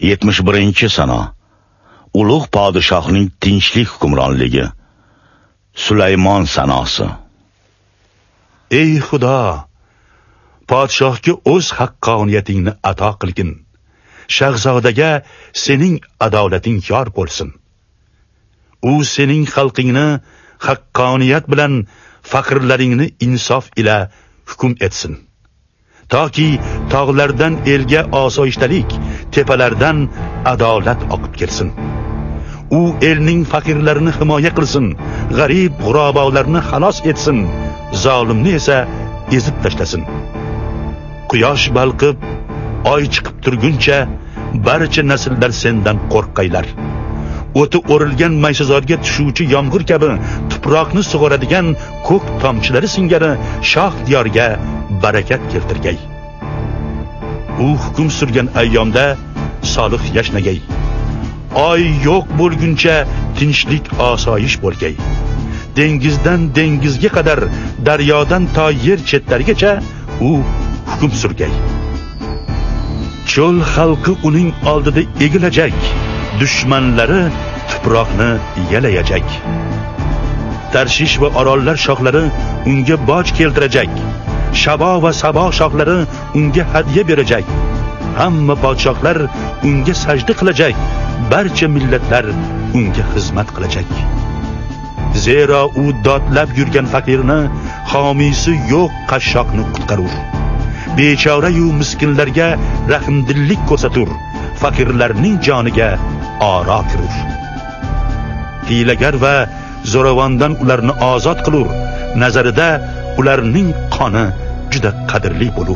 71-sano. Ulug' podshohning tinchlik hukmronligi. Sulaymon sanosi. Ey Xudo, podshohga o'z haqqoniyatingni ato qilgin. Shahzodaga sening adolating yor bo'lsin. U sening xalqingni haqqoniyat bilan, faqirlaringni insof ila hukm etsin. Toki tog'lardan elga osoyishtalik, tepalardan adolat oqib kelsin. U elning faqirlarini himoya qilsin, g'arib g'urobolarni xalos etsin, zolimni esa ezib tashlasin. Quyosh balqib, oy chiqib turguncha barcha nasllar sendan qo'rqaylar. O'ti o'rilgan maysazorga tushuvchi yomg'ir kabi tuproqni sug'oradigan ko'k tomchilari singari shoh diyorga barakat keltirgay. U hukm surgan ayyomda solih yashnagay. Oy yo'q bo'lguncha tinchlik osoyish bo'lgay. Dengizdan dengizga qadar, daryodan to yer chetlarigacha u hukm surgay. Cho'l xalqi uning oldida egilajak, dushmanlari tuproqni yalayajak. Tarshish va orollar shohlari unga boj keltirajak. Shabo va Sabo shohlari unga hadya berajak. Hamma podshohlar unga sajda qilajak. Barcha millatlar unga xizmat qilajak. Zero u dodlab yurgan faqirni, homiysi yo'q qashshoqni qutqarur. Bechora yu miskinlarga rahmdillik ko'rsatur, faqirlarning joniga oro kirur. Hiylagar va zo'ravondan ularni ozod qilur. Nazarida ularning qoni juda qadrli bo'lur.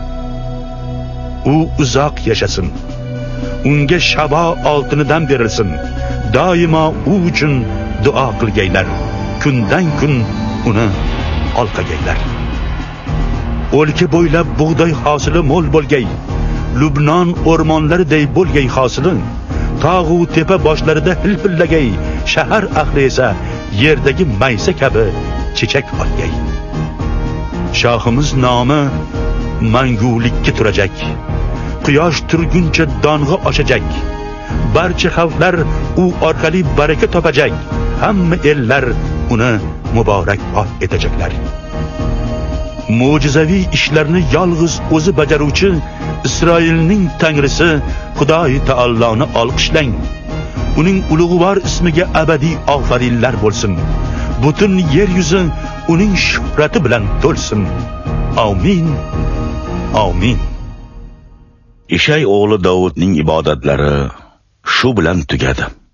U uzoq yashasin. Unga Shabo oltinidan berilsin. Doimo u uchun duo qilgaylar. Kundan kun uni olqagaylar. O'lka bo'ylab bug'doy hosili mo'l bo'lgay. Lubnon o'rmonlariday bo'lgay hosili. Tog'u tepa boshlarida hilpillagay. Shahar ahli esa yerdagi maysa kabi chechak olgay. Shohimiz nomi mangulikka turajak. Quyosh turguncha dong'i oshajak. Barcha xalqlar u orqali baraka topajak. Hamma ellar uni muborakbod etajaklar. Mo'jizaviy ishlarni yolg'iz o'zi bajaruvchi Isroilning Tangrisi Xudoy taoloni olqishlang. Uning ulug'vor ismiga abadiy ofarinlar bo'lsin. Butun yer yuzi uning shuhrati bilan to'lsin. Amin. Amin. Ishay o'g'li Davudning ibodatlari shu bilan tugadi.